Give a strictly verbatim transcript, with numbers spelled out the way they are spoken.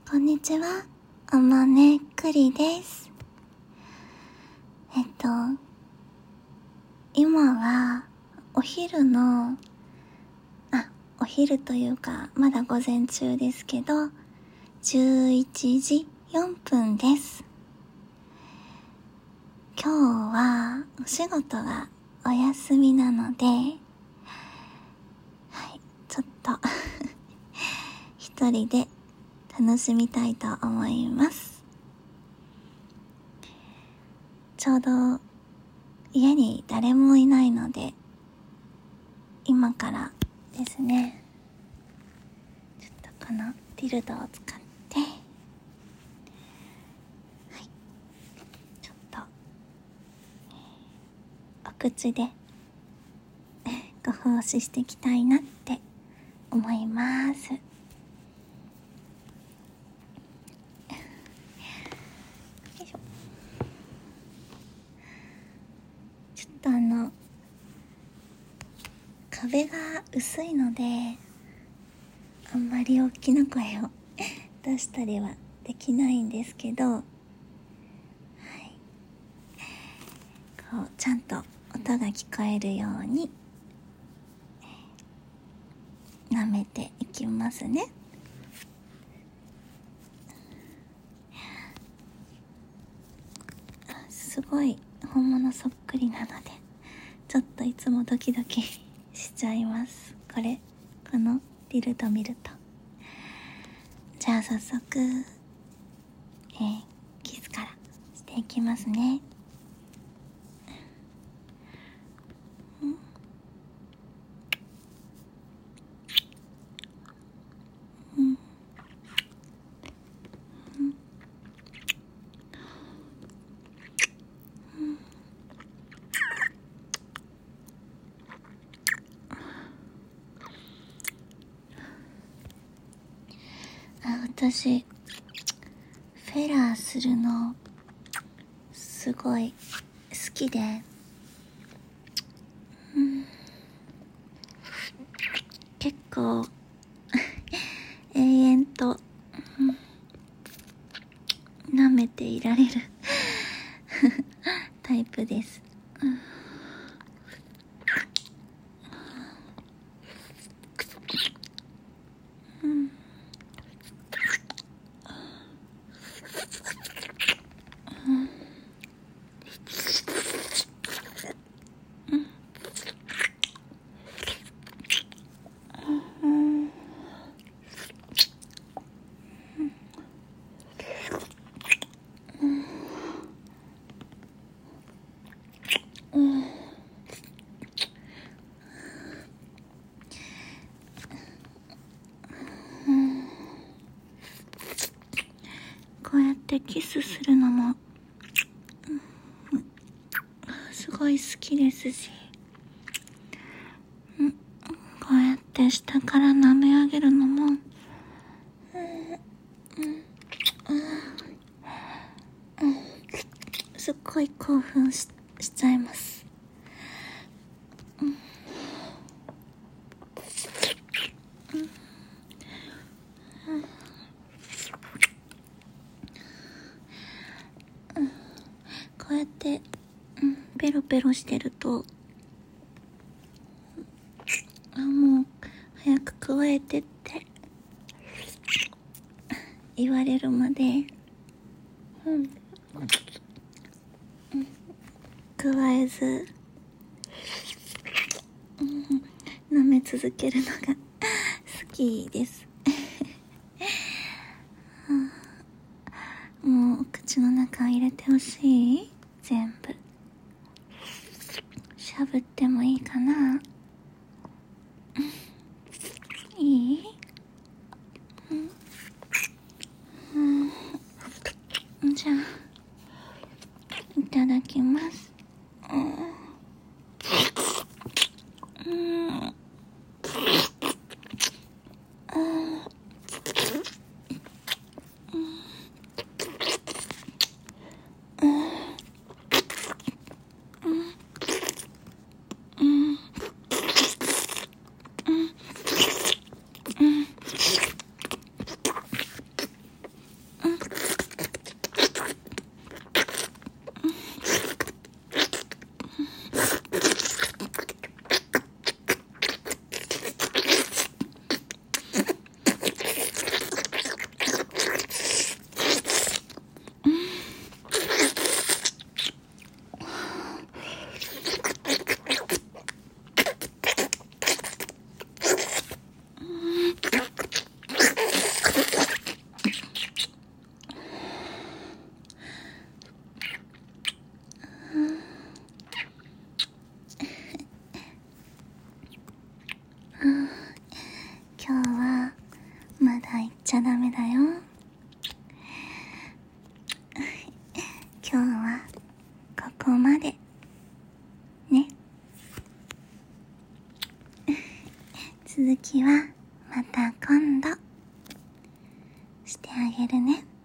こんにちは、おまねくりです。えっと今はお昼のあお昼というかまだ午前中ですけどじゅういちじよんぷんです。今日はお仕事がお休みなので、はい、ちょっと一人で楽しみたいと思います。ちょうど家に誰もいないので、今からですね、ちょっとこのディルドを使って、はい、ちょっとお口でご奉仕していきたいなって思います。あの壁が薄いのであんまり大きな声を出したりはできないんですけど、はい、こうちゃんと音が聞こえるように舐めていきますね。すごい本物そっくりなのでちょっといつもドキドキしちゃいます。これこのディルド見ると。じゃあ早速、えー、キスからしていきますね。うんうん私フェラーするのすごい好きで、うん、結構永遠と、うん、舐めていられるタイプです、うんこうやってキスするのも、うん、すごい好きですし、うん、こうやって下から舐め上げるのも、うんうんうん、すっごい興奮 し, しちゃいます、うんこうやって、うん、ペロペロしてると、あ、もう早く加えてって言われるまで、うん、うん、加えず、うん、舐め続けるのが好きです、うん、もう口の中入れてほしい？全部しゃぶってもいいかな？いい？うんうん、じゃあいただきます。うんうんよ。今日はここまでね。続きはまた今度してあげるね。